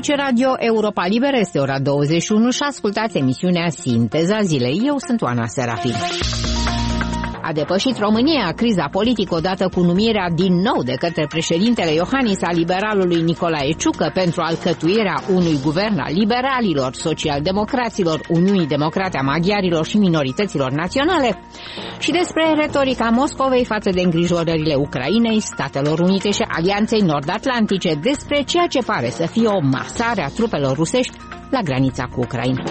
Aici Radio Europa Liberă, este ora 21 și ascultați emisiunea Sinteza Zilei. Eu sunt Oana Serafin. A depășit România criza politică odată cu numirea din nou de către președintele Iohannis a liberalului Nicolae Ciucă pentru alcătuirea unui guvern al liberalilor, social-democraților, Uniunii Democrate a maghiarilor și minorităților naționale, și despre retorica Moscovei față de îngrijorările Ucrainei, Statelor Unite și Alianței Nord-Atlantice, despre ceea ce pare să fie o masare a trupelor rusești la granița cu Ucraina.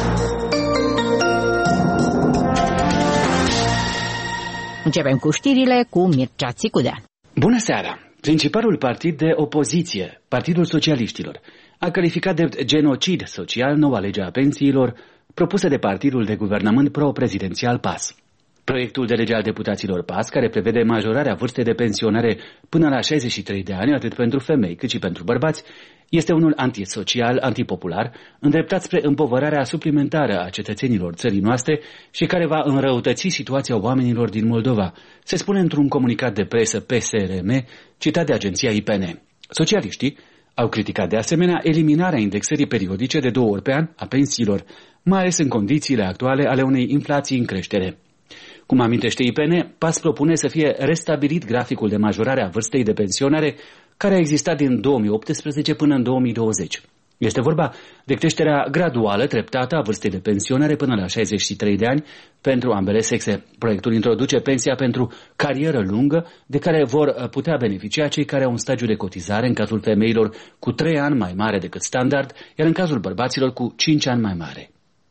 Începem cu știrile cu Mircea Țicudean. Bună seara! Principalul partid de opoziție, Partidul Socialiștilor, a calificat de genocid social noua lege a pensiilor propusă de partidul de guvernământ pro-prezidențial PAS. Proiectul de lege al deputaților PAS, care prevede majorarea vârstei de pensionare până la 63 de ani, atât pentru femei cât și pentru bărbați, este unul antisocial, antipopular, îndreptat spre împovărarea suplimentară a cetățenilor țării noastre și care va înrăutăți situația oamenilor din Moldova, se spune într-un comunicat de presă PSRM, citat de agenția IPN. Socialiștii au criticat de asemenea eliminarea indexării periodice de 2 ori pe an a pensiilor, mai ales în condițiile actuale ale unei inflații în creștere. Cum amintește IPN, PAS propune să fie restabilit graficul de majorare a vârstei de pensionare care a existat din 2018 până în 2020. Este vorba de creșterea graduală, treptată a vârstei de pensionare până la 63 de ani pentru ambele sexe. Proiectul introduce pensia pentru carieră lungă, de care vor putea beneficia cei care au un stagiu de cotizare, în cazul femeilor cu 3 ani mai mare decât standard, iar în cazul bărbaților cu 5 ani mai mare.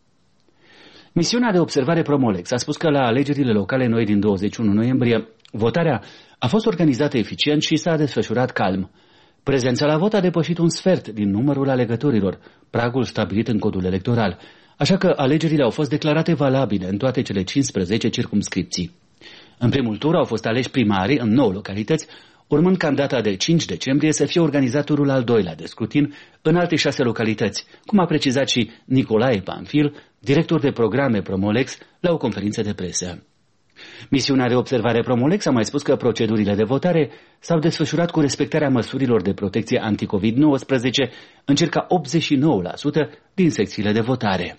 Misiunea de observare Promolex a spus că la alegerile locale noi din 21 noiembrie, votarea a fost organizată eficient și s-a desfășurat calm. Prezența la vot a depășit un sfert din numărul alegătorilor, pragul stabilit în codul electoral, așa că alegerile au fost declarate valabile în toate cele 15 circumscripții. În primul tur au fost aleși primarii în 9 localități, urmând ca în data de 5 decembrie să fie organizat turul al doilea de scrutin în alte 6 localități, cum a precizat și Nicolae Panfil, director de programe Promolex, la o conferință de presă. Misiunea de observare Promolex a mai spus că procedurile de votare s-au desfășurat cu respectarea măsurilor de protecție anti-COVID-19 în circa 89% din secțiile de votare.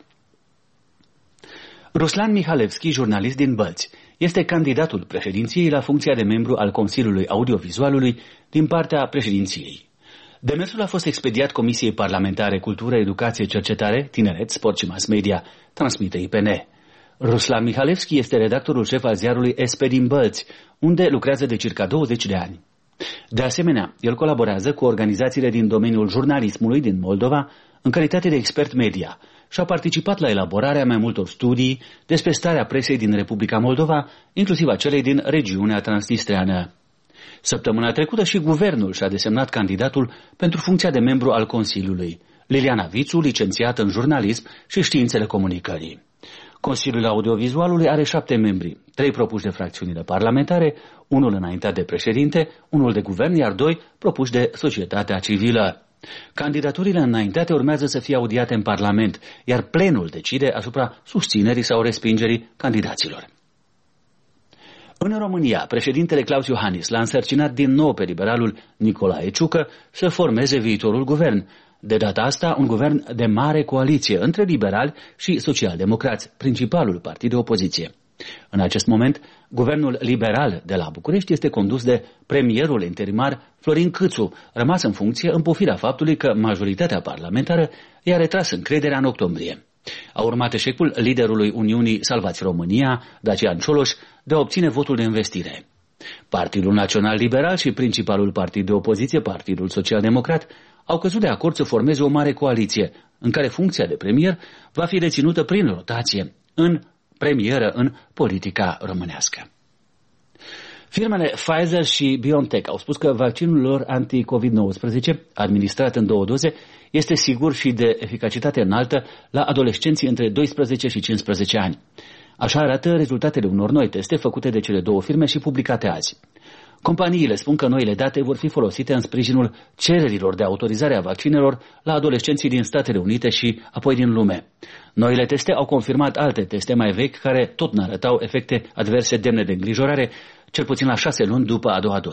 Ruslan Mihalevski, jurnalist din Bălți, este candidatul președinției la funcția de membru al Consiliului Audiovizualului din partea președinției. Demersul a fost expediat Comisiei Parlamentare Cultură, Educație, Cercetare, Tineret, Sport și Mass Media, transmite IPN. Ruslan Mihalevski este redactorul șef al ziarului SP din Bălți, unde lucrează de circa 20 de ani. De asemenea, el colaborează cu organizațiile din domeniul jurnalismului din Moldova în calitate de expert media și a participat la elaborarea mai multor studii despre starea presei din Republica Moldova, inclusiv a celei din regiunea transnistreană. Săptămâna trecută și guvernul și-a desemnat candidatul pentru funcția de membru al Consiliului, Liliana Vițu, licențiată în jurnalism și științele comunicării. Consiliul Audiovizualului are 7 membri, 3 propuși de fracțiunile parlamentare, unul înaintat de președinte, unul de guvern, iar 2 propuși de societatea civilă. Candidaturile înaintate urmează să fie audiate în Parlament, iar plenul decide asupra susținerii sau respingerii candidaților. În România, președintele Claus Iohannis l-a însărcinat din nou pe liberalul Nicolae Ciucă să formeze viitorul guvern. De data asta, un guvern de mare coaliție între liberali și socialdemocrați, principalul partid de opoziție. În acest moment, guvernul liberal de la București este condus de premierul interimar Florin Câțu, rămas în funcție în pofida faptului că majoritatea parlamentară i-a retras încrederea în octombrie. A urmat eșecul liderului Uniunii Salvați România, Dacian Cioloș, de a obține votul de investire. Partidul Național Liberal și principalul partid de opoziție, Partidul Social-Democrat, au căzut de acord să formeze o mare coaliție, în care funcția de premier va fi deținută prin rotație, în premieră în politica românească. Firmele Pfizer și BioNTech au spus că vaccinul lor anti-COVID-19, administrat în 2 doze, este sigur și de eficacitate înaltă la adolescenții între 12 și 15 ani. Așa arată rezultatele unor noi teste făcute de cele 2 firme și publicate azi. Companiile spun că noile date vor fi folosite în sprijinul cererilor de autorizare a vaccinelor la adolescenții din Statele Unite și apoi din lume. Noile teste au confirmat alte teste mai vechi care tot n-arătau efecte adverse demne de îngrijorare, cel puțin la 6 luni după a doua doză.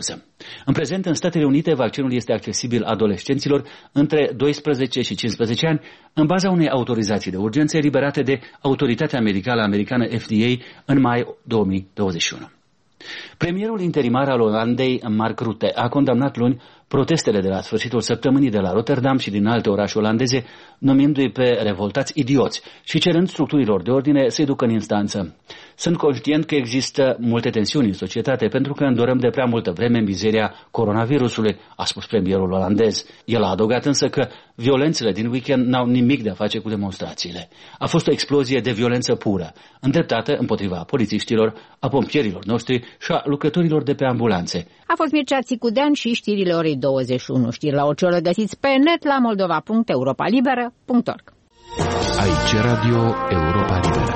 În prezent, în Statele Unite, vaccinul este accesibil adolescenților între 12 și 15 ani în baza unei autorizații de urgență eliberate de Autoritatea Americană FDA în mai 2021. Premierul interimar al Olandei, Mark Rutte, a condamnat luni protestele de la sfârșitul săptămânii de la Rotterdam și din alte orașe olandeze, numindu-i pe revoltați idioți și cerând structurilor de ordine să-i ducă în instanță. Sunt conștient că există multe tensiuni în societate pentru că îndorăm de prea multă vreme mizeria coronavirusului, a spus premierul olandez. El a adăugat însă că violențele din weekend n-au nimic de a face cu demonstrațiile. A fost o explozie de violență pură, îndreptată împotriva polițiștilor, a pompierilor noștri și a lucrătorilor de pe ambulanțe. A fost Mircea Țicudean și știrile orei 21. Știri la orice oră găsiți pe net la moldova.europalibera.org. Aici Radio Europa Liberă.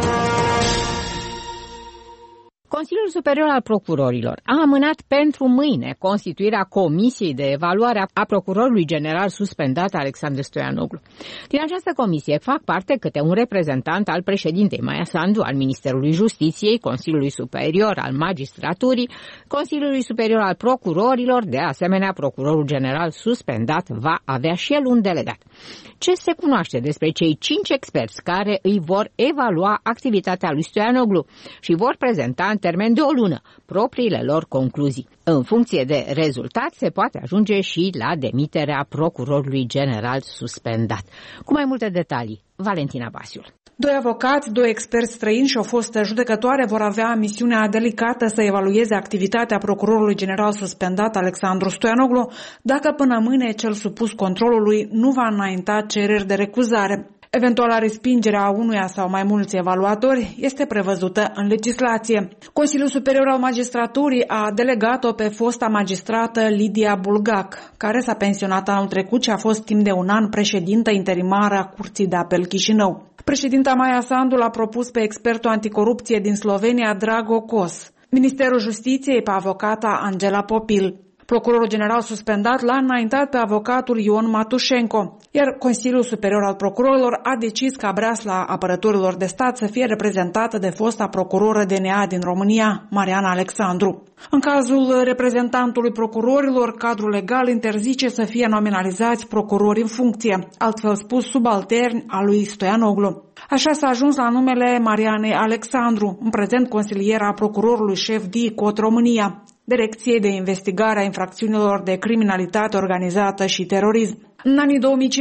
Consiliul Superior al Procurorilor a amânat pentru mâine constituirea Comisiei de Evaluare a Procurorului General suspendat Alexandru Stoianoglu. Din această comisie fac parte câte un reprezentant al președintei Maia Sandu, al Ministerului Justiției, Consiliului Superior al Magistraturii, Consiliului Superior al Procurorilor, de asemenea Procurorul General suspendat va avea și el un delegat. Ce se cunoaște despre cei 5 experți care îi vor evalua activitatea lui Stoianoglu și vor prezenta în termen de o lună propriile lor concluzii. În funcție de rezultat se poate ajunge și la demiterea procurorului general suspendat. Cu mai multe detalii, Valentina Basiul. 2 avocați, 2 experți străini și o fostă judecătoare vor avea misiunea delicată să evalueze activitatea procurorului general suspendat Alexandru Stoianoglu, dacă până mâine cel supus controlului nu va înainta cereri de recuzare. Eventuala respingere a unuia sau mai mulți evaluatori este prevăzută în legislație. Consiliul Superior al Magistraturii a delegat-o pe fosta magistrată Lidia Bulgac, care s-a pensionat anul trecut și a fost timp de un an președintă interimară a Curții de Apel Chișinău. Președinta Maia Sandu l-a propus pe expertul anticorupție din Slovenia, Drago Kos. Ministerul Justiției pe avocata Angela Popil. Procurorul general suspendat l-a înaintat pe avocatul Ion Matușenko, iar Consiliul Superior al Procurorilor a decis ca breasla apărătorilor de stat să fie reprezentată de fosta procuroră DNA din România, Mariana Alexandru. În cazul reprezentantului procurorilor, cadrul legal interzice să fie nominalizați procurori în funcție, altfel spus subalterni a lui Stoianoglu. Așa s-a ajuns la numele Marianei Alexandru, în prezent consiliera procurorului șef DICOT România, Direcție de Investigare a Infracțiunilor de Criminalitate Organizată și Terorism. În anii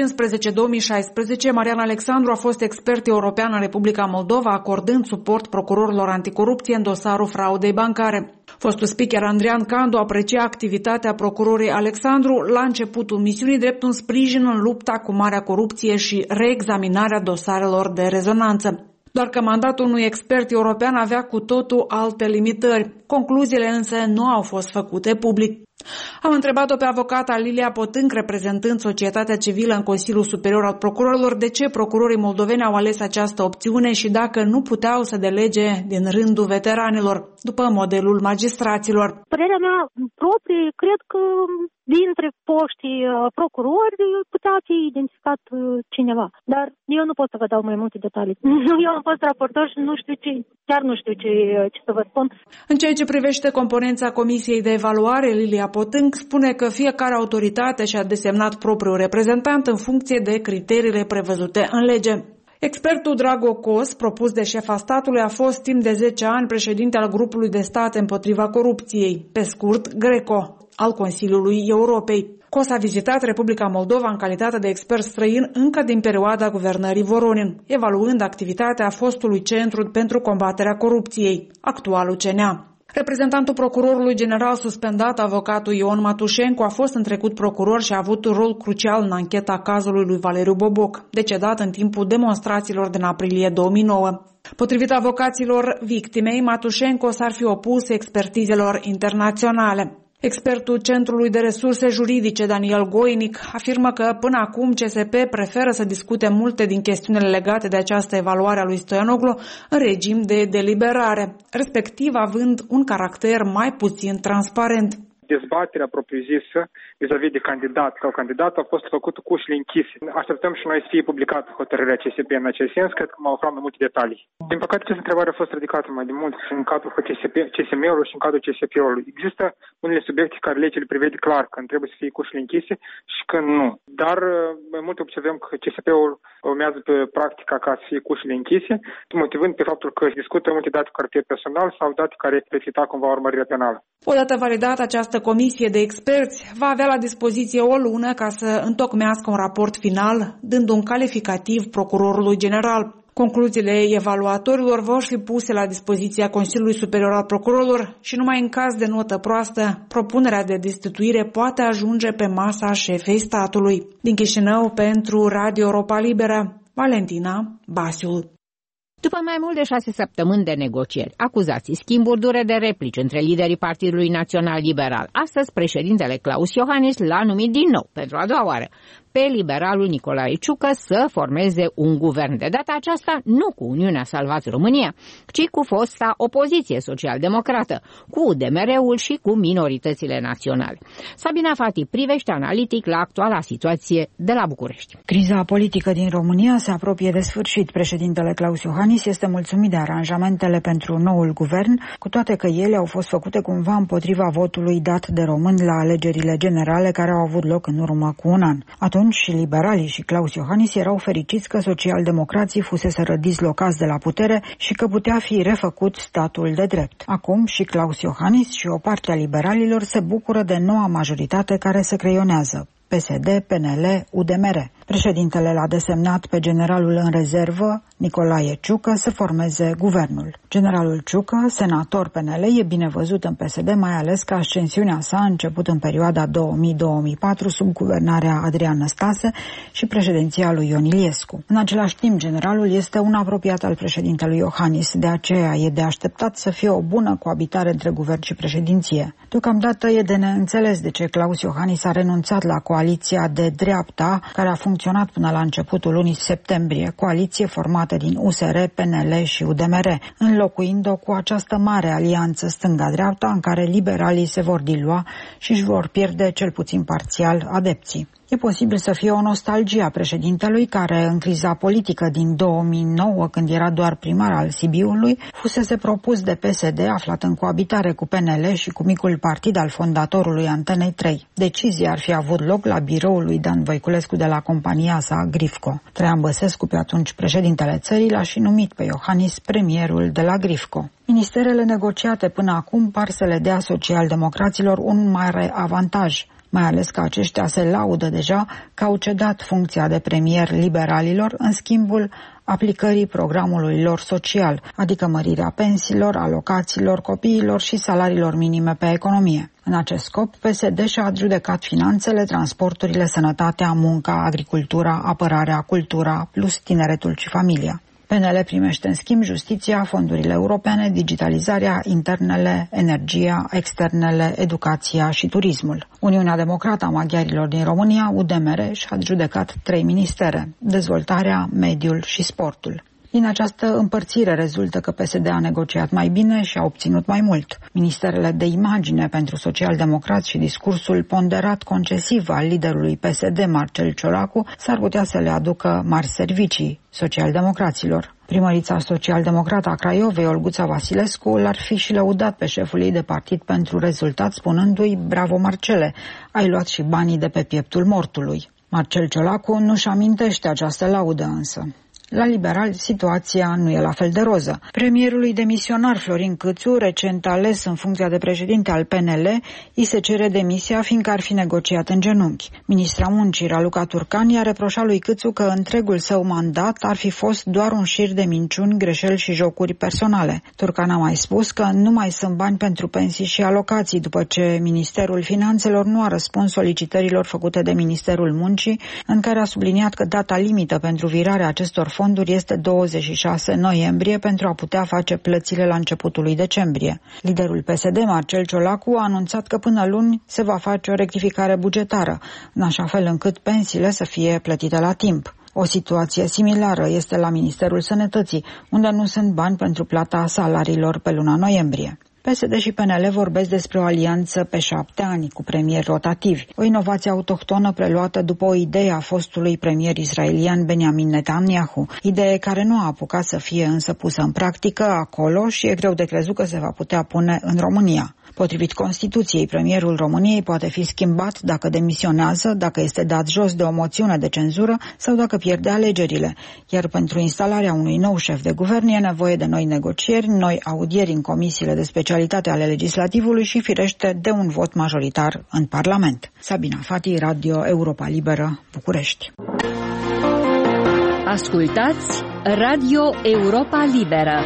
2015-2016, Mariana Alexandru a fost expert european în Republica Moldova, acordând suport procurorilor anticorupție în dosarul fraudei bancare. Fostul speaker Andrian Candu aprecia activitatea procurorului Alexandru la începutul misiunii drept un sprijin în lupta cu marea corupție și reexaminarea dosarelor de rezonanță. Doar că mandatul unui expert european avea cu totul alte limitări. Concluziile însă nu au fost făcute public. Am întrebat-o pe avocata Lilia Potânc, reprezentând societatea civilă în Consiliul Superior al Procurorilor, de ce procurorii moldoveni au ales această opțiune și dacă nu puteau să delege din rândul veteranilor, după modelul magistraților. Părerea mea proprie, cred că dintre foștii procurori putea fi identificat cineva. Dar eu nu pot să vă dau mai multe detalii. Eu am fost raportor și nu știu chiar nu știu ce să vă spun. În ceea ce privește componența Comisiei de Evaluare, Lilia Potânc spune că fiecare autoritate și-a desemnat propriul reprezentant în funcție de criteriile prevăzute în lege. Expertul Drago Kos, propus de șefa statului, a fost timp de 10 ani președinte al grupului de stat împotriva corupției, pe scurt GRECO, al Consiliului Europei. Kos a vizitat Republica Moldova în calitate de expert străin încă din perioada guvernării Voronin, evaluând activitatea fostului Centru pentru combaterea corupției, actualul CNA. Reprezentantul procurorului general suspendat, avocatul Ion Matușenko, a fost în trecut procuror și a avut un rol crucial în ancheta cazului lui Valeriu Boboc, decedat în timpul demonstrațiilor din aprilie 2009. Potrivit avocaților victimei, Matușenko s-ar fi opus expertizelor internaționale. Expertul Centrului de Resurse Juridice, Daniel Goinic, afirmă că până acum CSP preferă să discute multe din chestiunile legate de această evaluare a lui Stoianoglu în regim de deliberare, respectiv având un caracter mai puțin transparent. Dezbaterea propriu-zisă vis-a-vis de candidat sau candidat a fost făcută cu ușile închise. Așteptăm și noi să fie publicată hotărârea CSP în acest sens, cred că m-au aflat mai multe detalii. Din păcate, această întrebare a fost ridicată mai de mult și în cadrul CSM-ului și în cadrul CSP-ului. Există unele subiecte care legea le prevede clar când trebuie să fie cu ușile închise și când nu. Dar mai mult observăm că CSP-ul urmează pe practica ca să fie cu ușile închise, motivând pe faptul că discută multe date cu caracter personal sau date care precita cumva urmărirea penală. Odată validată, această comisie de experți va avea la dispoziție o lună ca să întocmească un raport final, dând un calificativ procurorului general. Concluziile evaluatorilor vor fi puse la dispoziția Consiliului Superior al Procurorilor și numai în caz de notă proastă, propunerea de destituire poate ajunge pe masa șefei statului. Din Chișinău, pentru Radio Europa Liberă, Valentina Basiul. După mai mult de 6 săptămâni de negocieri, acuzații, schimburi dure de replici între liderii Partidului Național Liberal, astăzi președintele Klaus Iohannis l-a numit din nou, pentru a doua oară, pe liberalul Nicolae Ciucă să formeze un guvern. De data aceasta nu cu Uniunea Salvați România, ci cu fosta opoziție social-democrată, cu UDMR-ul și cu minoritățile naționale. Sabina Fati privește analitic la actuala situație de la București. Criza politică din România se apropie de sfârșit. Președintele Klaus Iohannis este mulțumit de aranjamentele pentru noul guvern, cu toate că ele au fost făcute cumva împotriva votului dat de români la alegerile generale care au avut loc în urmă cu un an. Atunci și liberalii și Klaus Iohannis erau fericiți că socialdemocrații fuseseră dislocați de la putere și că putea fi refăcut statul de drept. Acum și Klaus Iohannis și o parte a liberalilor se bucură de noua majoritate care se creionează: PSD, PNL, UDMR. Președintele l-a desemnat pe generalul în rezervă, Nicolae Ciucă, să formeze guvernul. Generalul Ciucă, senator PNL, e bine văzut în PSD, mai ales că ascensiunea sa a început în perioada 2000-2004 sub guvernarea Adrian Năstase și președinția lui Ion Iliescu. În același timp, generalul este un apropiat al președintelui Iohannis, de aceea e de așteptat să fie o bună coabitare între guvern și președinție. Deocamdată e de neînțeles de ce Klaus Iohannis a renunțat la coaliția de dreapta care a funcționat până la începutul lunii septembrie, coaliție formată din USR, PNL și UDMR, înlocuind-o cu această mare alianță stânga-dreapta în care liberalii se vor dilua și își vor pierde cel puțin parțial adepții. E posibil să fie o nostalgie a președintelui care, în criza politică din 2009, când era doar primar al Sibiului, fusese propus de PSD, aflat în coabitare cu PNL și cu micul partid al fondatorului Antenei 3. Decizia ar fi avut loc la biroul lui Dan Voiculescu de la compania sa Grifco. Traian Băsescu, pe atunci președintele țării, l-a și numit pe Iohannis premierul de la Grifco. Ministerele negociate până acum par să le dea socialdemocraților un mare avantaj, mai ales că aceștia se laudă deja că au cedat funcția de premier liberalilor în schimbul aplicării programului lor social, adică mărirea pensiilor, alocațiilor copiilor și salariilor minime pe economie. În acest scop, PSD și-a adjudecat finanțele, transporturile, sănătatea, munca, agricultura, apărarea, cultura, plus tineretul și familia. PNL primește în schimb justiția, fondurile europene, digitalizarea, internele, energia, externele, educația și turismul. Uniunea Democrată a Maghiarilor din România, UDMR, și-a adjudecat 3 ministere: dezvoltarea, mediul și sportul. Din această împărțire rezultă că PSD a negociat mai bine și a obținut mai mult. Ministerele de imagine pentru socialdemocrați și discursul ponderat concesiv al liderului PSD, Marcel Ciolacu, s-ar putea să le aducă mari servicii socialdemocraților. Primărița social-democrată a Craiovei, Olguța Vasilescu, l-ar fi și lăudat pe șeful ei de partid pentru rezultat, spunându-i: bravo Marcele, ai luat și banii de pe pieptul mortului. Marcel Ciolacu nu-și amintește această laudă însă. La liberal, situația nu e la fel de roză. Premierului demisionar Florin Câțu, recent ales în funcția de președinte al PNL, îi se cere demisia fiindcă ar fi negociat în genunchi. Ministra Muncii, Raluca Turcan, i-a reproșat lui Câțu că întregul său mandat ar fi fost doar un șir de minciuni, greșeli și jocuri personale. Turcan a mai spus că nu mai sunt bani pentru pensii și alocații, după ce Ministerul Finanțelor nu a răspuns solicitărilor făcute de Ministerul Muncii, în care a subliniat că data limită pentru virarea acestor fonduri este 26 noiembrie pentru a putea face plățile la începutul lui decembrie. Liderul PSD, Marcel Ciolacu, a anunțat că până luni se va face o rectificare bugetară, în așa fel încât pensiile să fie plătite la timp. O situație similară este la Ministerul Sănătății, unde nu sunt bani pentru plata salariilor pe luna noiembrie. PSD și PNL vorbesc despre o alianță pe 7 ani cu premieri rotativi, o inovație autohtonă preluată după o idee a fostului premier israelian Benjamin Netanyahu, idee care nu a apucat să fie însă pusă în practică acolo și e greu de crezut că se va putea pune în România. Potrivit Constituției, premierul României poate fi schimbat dacă demisionează, dacă este dat jos de o moțiune de cenzură sau dacă pierde alegerile, iar pentru instalarea unui nou șef de guvern e nevoie de noi negocieri, noi audieri în comisiile de specialitate ale legislativului și, firește, de un vot majoritar în Parlament. Sabina Fati, Radio Europa Liberă, București. Ascultați Radio Europa Liberă.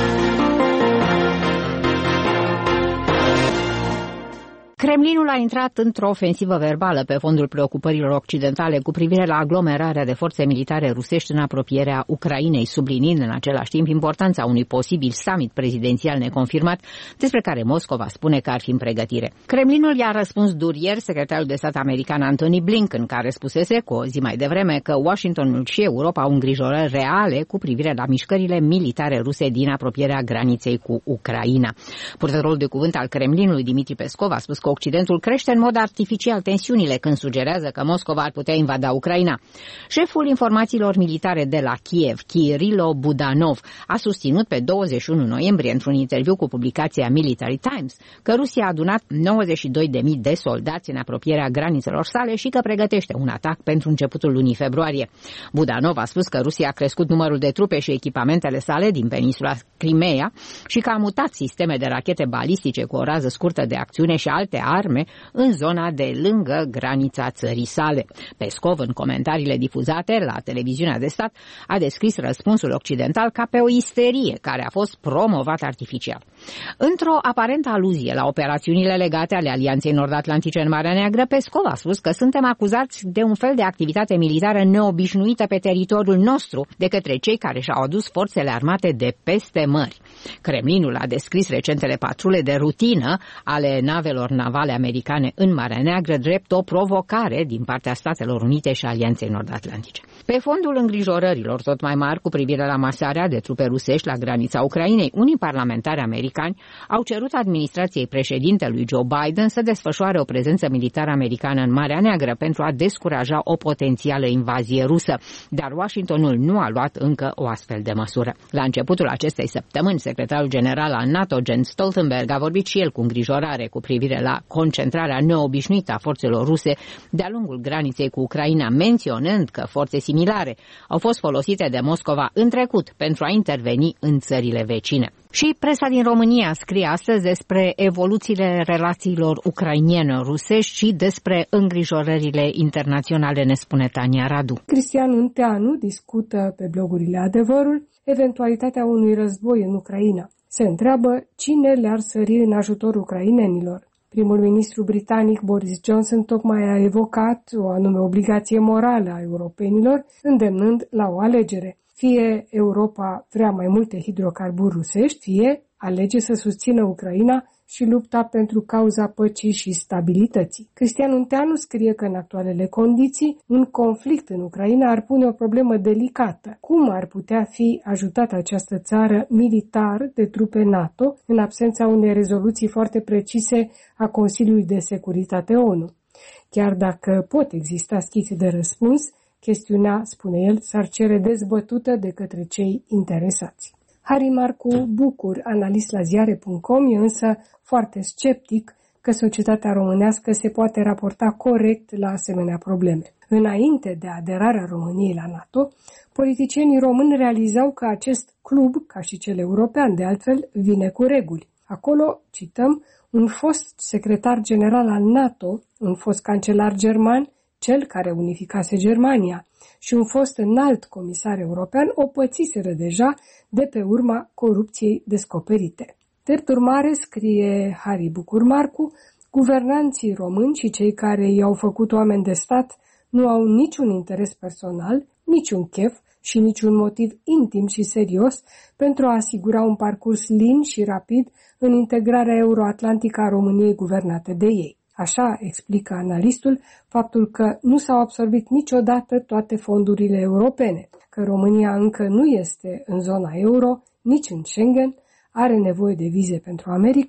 Kremlinul a intrat într-o ofensivă verbală pe fondul preocupărilor occidentale cu privire la aglomerarea de forțe militare rusești în apropierea Ucrainei, subliniind în același timp importanța unui posibil summit prezidențial neconfirmat, despre care Moscova spune că ar fi în pregătire. Kremlinul i-a răspuns dur ieri secretarul de stat american Antony Blinken, care spusese cu o zi mai devreme că Washingtonul și Europa au îngrijorări reale cu privire la mișcările militare ruse din apropierea graniței cu Ucraina. Purtătorul de cuvânt al Kremlinului, Dmitri Peskov, a spus că Occidentul crește în mod artificial tensiunile când sugerează că Moscova ar putea invada Ucraina. Șeful informațiilor militare de la Kiev, Kirilo Budanov, a susținut pe 21 noiembrie într-un interviu cu publicația Military Times că Rusia a adunat 92.000 de soldați în apropierea granițelor sale și că pregătește un atac pentru începutul lunii februarie. Budanov a spus că Rusia a crescut numărul de trupe și echipamentele sale din peninsula Crimea și că a mutat sisteme de rachete balistice cu o rază scurtă de acțiune și alte arme în zona de lângă granița țării sale. Peskov, în comentariile difuzate la televiziunea de stat, a descris răspunsul occidental ca pe o isterie care a fost promovată artificial. Într-o aparentă aluzie la operațiunile legate ale Alianței Nord-Atlantice în Marea Neagră, Peskov a spus că suntem acuzați de un fel de activitate militară neobișnuită pe teritoriul nostru de către cei care și-au adus forțele armate de peste mări. Kremlinul a descris recentele patrule de rutină ale navelor navale americane în Marea Neagră drept o provocare din partea Statelor Unite și Alianței Nord-Atlantice. Pe fondul îngrijorărilor tot mai mari cu privire la masarea de trupe rusești la granița Ucrainei, unii parlamentari americani au cerut administrației președintelui Joe Biden să desfășoare o prezență militară americană în Marea Neagră pentru a descuraja o potențială invazie rusă, dar Washingtonul nu a luat încă o astfel de măsură. La începutul acestei săptămâni, secretarul general al NATO, Jens Stoltenberg, a vorbit și el cu îngrijorare cu privire la concentrarea neobișnuită a forțelor ruse de-a lungul graniței cu Ucraina, menționând că forțe similare au fost folosite de Moscova în trecut pentru a interveni în țările vecine. Și presa din România scrie astăzi despre evoluțiile relațiilor ucrainiene-rusești și despre îngrijorările internaționale, ne spune Tania Radu. Cristian Unteanu discută pe blogurile Adevărul eventualitatea unui război în Ucraina. Se întreabă cine le-ar sări în ajutorul ucrainenilor. Primul ministru britanic Boris Johnson tocmai a evocat o anume obligație morală a europenilor, îndemnând la o alegere. Fie Europa vrea mai multe hidrocarburi rusești, fie alege să susțină Ucraina și lupta pentru cauza păcii și stabilității. Cristian Unteanu scrie că în actualele condiții, un conflict în Ucraina ar pune o problemă delicată. Cum ar putea fi ajutată această țară militar de trupe NATO în absența unei rezoluții foarte precise a Consiliului de Securitate ONU? Chiar dacă pot exista schițe de răspuns, chestiunea, spune el, s-ar cere dezbătută de către cei interesați. Harry Marcu Bucur, analist la ziare.com, e însă foarte sceptic că societatea românească se poate raporta corect la asemenea probleme. Înainte de aderarea României la NATO, politicienii români realizau că acest club, ca și cel european de altfel, vine cu reguli. Acolo, cităm, un fost secretar general al NATO, un fost cancelar german, cel care unificase Germania, și un fost înalt comisar european o pățiseră deja de pe urma corupției descoperite. Drept urmare, scrie Harry Bucur Marcu, guvernanții români și cei care i-au făcut oameni de stat nu au niciun interes personal, niciun chef și niciun motiv intim și serios pentru a asigura un parcurs lin și rapid în integrarea euroatlantică a României guvernate de ei. Așa explică analistul faptul că nu s-au absorbit niciodată toate fondurile europene, că România încă nu este în zona euro, nici în Schengen, are nevoie de vize pentru America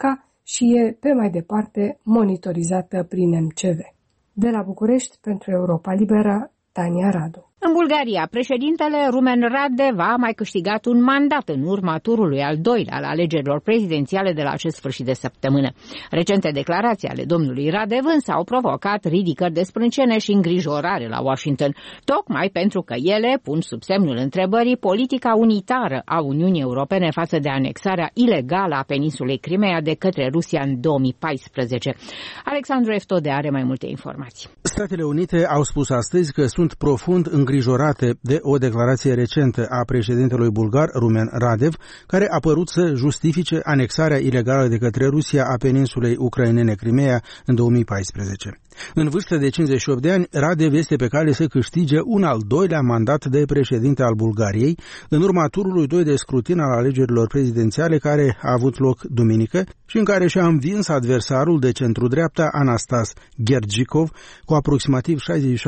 și e pe mai departe monitorizată prin MCV. De la București, pentru Europa Liberă, Tania Radu. În Bulgaria, președintele Rumen Radev a mai câștigat un mandat în urma turului al doilea al alegerilor prezidențiale de la acest sfârșit de săptămână. Recente declarații ale domnului Radev însă au provocat ridicări de sprâncene și îngrijorare la Washington, tocmai pentru că ele pun sub semnul întrebării politica unitară a Uniunii Europene față de anexarea ilegală a peninsulei Crimeea de către Rusia în 2014. Alexandru Eftode are mai multe informații. Statele Unite au spus astăzi că sunt profund îngrijorate de o declarație recentă a președintelui bulgar Rumen Radev, care a părut să justifice anexarea ilegală de către Rusia a peninsulei ucrainene Crimeea în 2014. În vârstă de 58 de ani, Radev este pe cale să câștige un al doilea mandat de președinte al Bulgariei, în urma turului 2 de scrutin al alegerilor prezidențiale care a avut loc duminică și în care și-a învins adversarul de centru-dreapta Anastas Gergikov cu aproximativ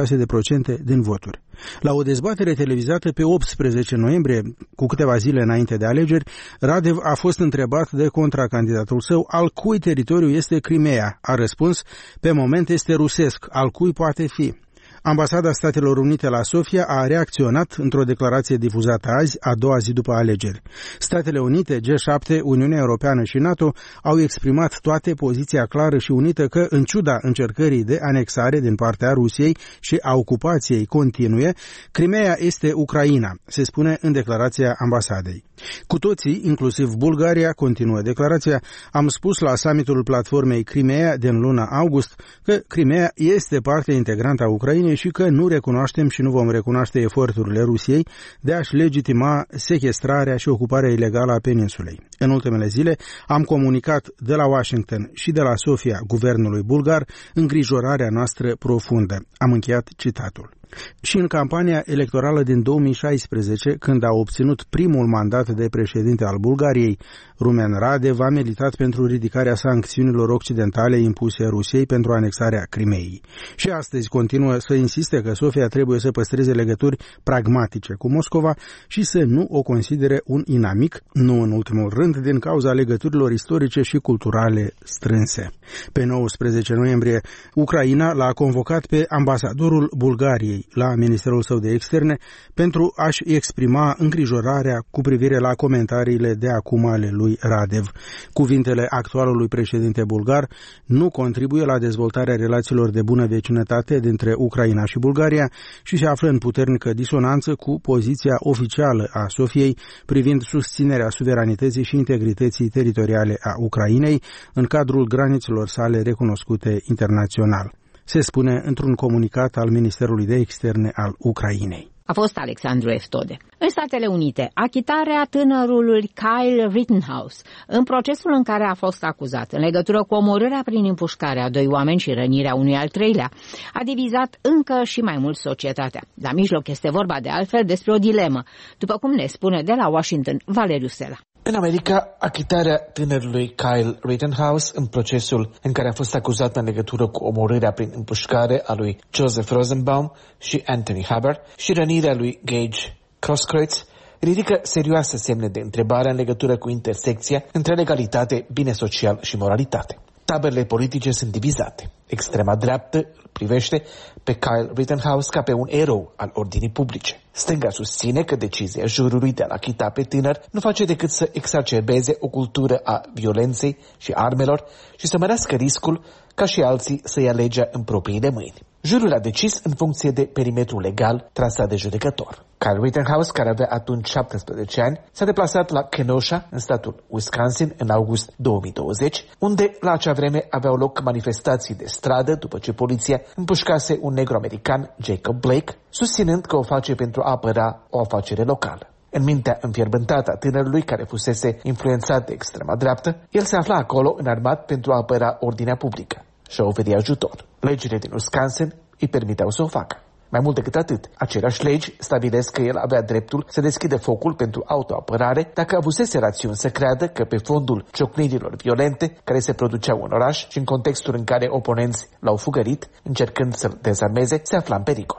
66% din voturi. La o dezbatere televizată pe 18 noiembrie, cu câteva zile înainte de alegeri, Radev a fost întrebat de contracandidatul său al cui teritoriu este Crimeea. A răspuns: pe moment este rusesc, al cui poate fi. Ambasada Statelor Unite la Sofia a reacționat într-o declarație difuzată azi, a doua zi după alegeri. Statele Unite, G7, Uniunea Europeană și NATO au exprimat toate poziția clară și unită că, în ciuda încercării de anexare din partea Rusiei și a ocupației continue, Crimeea este Ucraina, se spune în declarația ambasadei. Cu toții, inclusiv Bulgaria, continuă declarația, am spus la summitul platformei Crimeea din luna august că Crimeea este parte integrantă a Ucrainei și că nu recunoaștem și nu vom recunoaște eforturile Rusiei de a-și legitima sechestrarea și ocuparea ilegală a peninsulei. În ultimele zile am comunicat de la Washington și de la Sofia guvernului bulgar îngrijorarea noastră profundă. Am încheiat citatul. Și în campania electorală din 2016, când a obținut primul mandat de președinte al Bulgariei, Rumen Radev a militat pentru ridicarea sancțiunilor occidentale impuse Rusiei pentru anexarea Crimeei. Și astăzi continuă să insiste că Sofia trebuie să păstreze legături pragmatice cu Moscova și să nu o considere un inamic, nu în ultimul rând din cauza legăturilor istorice și culturale strânse. Pe 19 noiembrie, Ucraina l-a convocat pe ambasadorul Bulgariei la Ministerul său de Externe pentru a-și exprima îngrijorarea cu privire la comentariile de acum ale lui Radev. Cuvintele actualului președinte bulgar nu contribuie la dezvoltarea relațiilor de bună vecinătate dintre Ucraina și Bulgaria și se află în puternică disonanță cu poziția oficială a Sofiei privind susținerea suveranității și integrității teritoriale a Ucrainei în cadrul granițelor sale recunoscute internațional, se spune într-un comunicat al Ministerului de Externe al Ucrainei. A fost Alexandru Eftode. În Statele Unite, achitarea tânărului Kyle Rittenhouse în procesul în care a fost acuzat în legătură cu omorârea prin împușcare a 2 oameni și rănirea unui al 3-lea a divizat încă și mai mult societatea. La mijloc este vorba de altfel despre o dilemă, după cum ne spune de la Washington Valeriu Sela. În America, achitarea tânărului Kyle Rittenhouse în procesul în care a fost acuzat în legătură cu omorârea prin împușcare a lui Joseph Rosenbaum și Anthony Haber și rănirea lui Gage Crosskreutz ridică serioase semne de întrebare în legătură cu intersecția între legalitate, bine social și moralitate. Taberele politice sunt divizate. Extrema dreaptă îl privește pe Kyle Rittenhouse ca pe un erou al ordinii publice. Stânga susține că decizia jurului de a-l achita pe tânăr nu face decât să exacerbeze o cultură a violenței și armelor și să mărească riscul ca și alții să ia legea în propriile mâini. Jurul a decis în funcție de perimetrul legal trasat de judecător. Kyle Rittenhouse, care avea atunci 17 ani, s-a deplasat la Kenosha, în statul Wisconsin, în august 2020, unde la acea vreme aveau loc manifestații de stradă după ce poliția împușcase un negru american, Jacob Blake, susținând că o face pentru a apăra o afacere locală. În mintea înfierbântată a tânărului care fusese influențat de extrema dreaptă, el se afla acolo înarmat pentru a apăra ordinea publică și a oferi ajutor. Legile din Wisconsin îi permiteau să o facă. Mai mult decât atât, aceleași legi stabilesc că el avea dreptul să deschidă focul pentru autoapărare dacă avusese rațiuni să creadă că pe fondul ciocnirilor violente care se produceau în oraș și în contextul în care oponenți l-au fugărit, încercând să-l dezarmeze, se afla în pericol.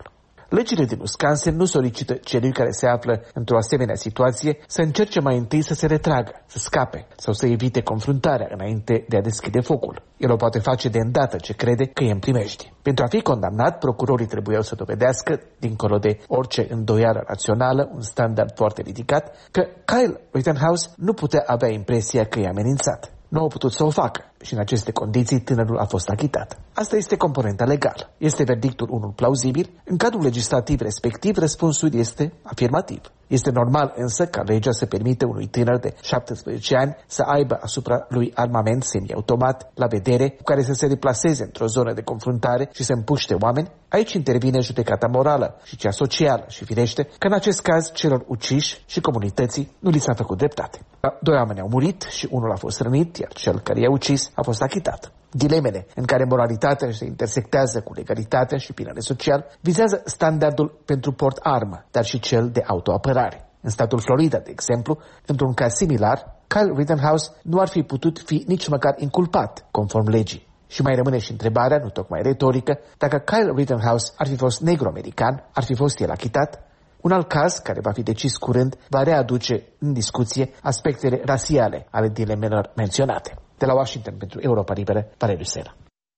Legile din Wisconsin nu solicită celui care se află într-o asemenea situație să încerce mai întâi să se retragă, să scape sau să evite confruntarea înainte de a deschide focul. El o poate face de îndată ce crede că e în primejdie. Pentru a fi condamnat, procurorii trebuiau să dovedească, dincolo de orice îndoială rațională, un standard foarte ridicat, că Kyle Rittenhouse nu putea avea impresia că e amenințat. Nu au putut să o facă și în aceste condiții tânărul a fost achitat. Asta este componenta legală. Este verdictul unul plauzibil? În cadrul legislativ respectiv, răspunsul este afirmativ. Este normal însă ca legea să permite unui tânăr de 17 ani să aibă asupra lui armament semiautomat la vedere cu care să se deplaseze într-o zonă de confruntare și să împuște oameni? Aici intervine judecata morală și cea socială și firește că în acest caz celor uciși și comunității nu li s-a făcut dreptate. 2 oameni au murit și unul a fost rănit, iar cel care i-a ucis a fost achitat. Dilemele în care moralitatea se intersectează cu legalitatea și binele social vizează standardul pentru port armă, dar și cel de autoapărare. În statul Florida, de exemplu, într-un caz similar, Kyle Rittenhouse nu ar fi putut fi nici măcar inculpat, conform legii. Și mai rămâne și întrebarea, nu tocmai retorică, dacă Kyle Rittenhouse ar fi fost negro-american, ar fi fost el achitat? Un alt caz, care va fi decis curând, va readuce în discuție aspectele rasiale ale dilemelor menționate. De la Washington pentru Europa Liberă, Valeriu Sela.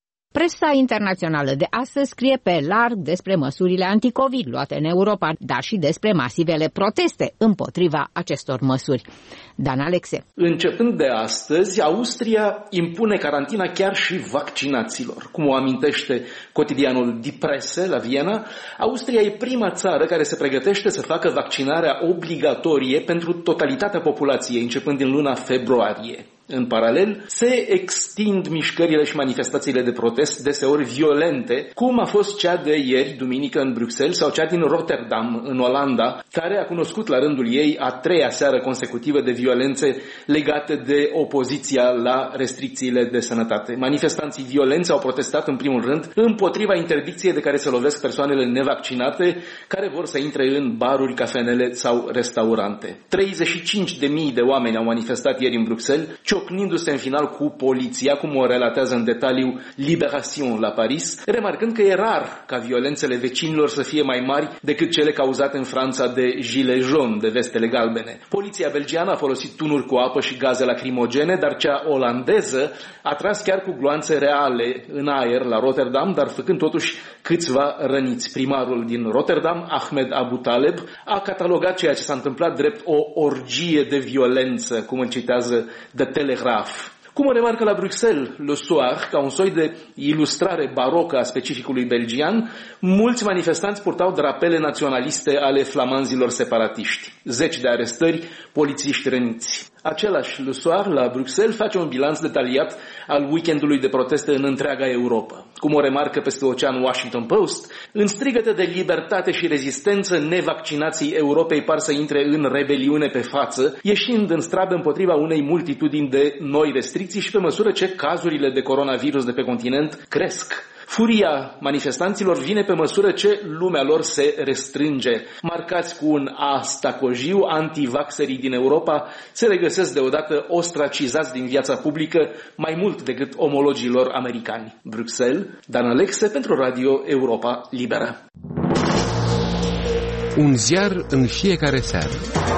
Presa internațională de astăzi scrie pe larg despre măsurile anticovid luate în Europa, dar și despre masivele proteste împotriva acestor măsuri. Dan Alexe. Începând de astăzi, Austria impune carantina chiar și vaccinaților. Cum o amintește cotidianul Die Presse la Viena, Austria e prima țară care se pregătește să facă vaccinarea obligatorie pentru totalitatea populației, începând din luna februarie. În paralel, se extind mișcările și manifestațiile de protest, deseori violente, cum a fost cea de ieri, duminică, în Bruxelles, sau cea din Rotterdam, în Olanda, care a cunoscut la rândul ei a 3-a seară consecutivă de violențe legate de opoziția la restricțiile de sănătate. Manifestanții violenți au protestat, în primul rând, împotriva interdicției de care se lovesc persoanele nevaccinate, care vor să intre în baruri, cafenele sau restaurante. 35.000 de oameni au manifestat ieri în Bruxelles, ciocnindu-se în final cu poliția, cum o relatează în detaliu Libération la Paris, remarcând că e rar ca violențele vecinilor să fie mai mari decât cele cauzate în Franța de gilets jaunes, de vestele galbene. Poliția belgiană a folosit tunuri cu apă și gaze lacrimogene, dar cea olandeză a tras chiar cu gloanțe reale în aer la Rotterdam, dar făcând totuși câțiva răniți. Primarul din Rotterdam, Ahmed Abu Taleb, a catalogat ceea ce s-a întâmplat drept o orgie de violență, cum îl citează The Telegraph. Cum o remarcă la Bruxelles Le Soir, ca un soi de ilustrare barocă a specificului belgian, mulți manifestanți purtau drapele naționaliste ale flamanzilor separatiști. 10 de arestări, polițiști răniți. Același Le Soir la Bruxelles face un bilanț detaliat al weekendului de proteste în întreaga Europa. Cum o remarcă peste ocean Washington Post, în strigăte de libertate și rezistență, nevaccinații Europei par să intre în rebeliune pe față, ieșind în stradă împotriva unei multitudini de noi restricții și pe măsură ce cazurile de coronavirus de pe continent cresc. Furia manifestanților vine pe măsură ce lumea lor se restrânge. Marcați cu un A stacojiu, antivaxerii din Europa se regăsesc deodată ostracizați din viața publică mai mult decât omologii lor americani. Bruxelles, Dan Alexe pentru Radio Europa Liberă. Un ziar în fiecare seară.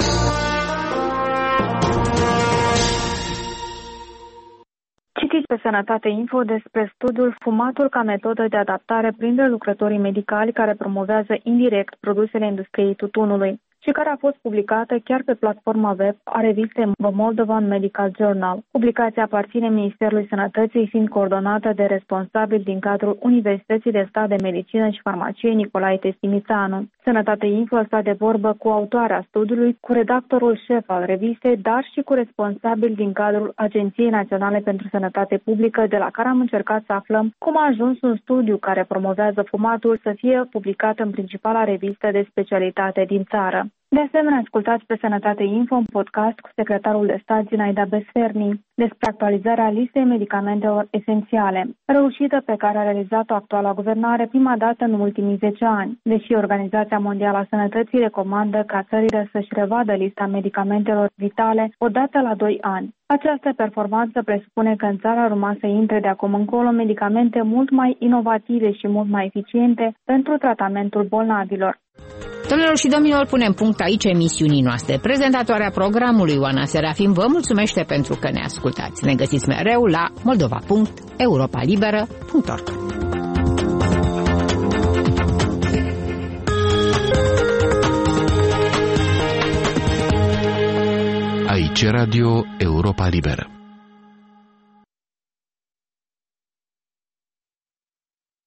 Citiți pe Sănătate Info despre studiul Fumatul ca metodă de adaptare printre lucrătorii medicali care promovează indirect produsele industriei tutunului și care a fost publicată chiar pe platforma web a revistei The Moldovan Medical Journal. Publicația aparține Ministerului Sănătății, fiind coordonată de responsabil din cadrul Universității de Stat de Medicină și Farmacie Nicolae Testimițanu. Sănătate Info a stat de vorbă cu autoarea studiului, cu redactorul șef al revistei, dar și cu responsabil din cadrul Agenției Naționale pentru Sănătate Publică, de la care am încercat să aflăm cum a ajuns un studiu care promovează fumatul să fie publicat în principala revistă de specialitate din țară. De asemenea, ascultați pe Sănătate Info un podcast cu secretarul de stat Zinaida Besferni despre actualizarea listei medicamentelor esențiale, reușită pe care a realizat-o actuala guvernare prima dată în ultimii 10 ani, deși Organizația Mondială a Sănătății recomandă ca țările să-și revadă lista medicamentelor vitale odată la 2 ani. Această performanță presupune că în țară ar urma să intre de acum încolo medicamente mult mai inovative și mult mai eficiente pentru tratamentul bolnavilor. Domnilor și domnilor, punem punct aici emisiunii noastre. Prezentatoarea programului, Oana Serafim, vă mulțumește pentru că ne ascultați. Ne găsiți mereu la moldova.europalibera.org. Aici Radio Europa Liberă.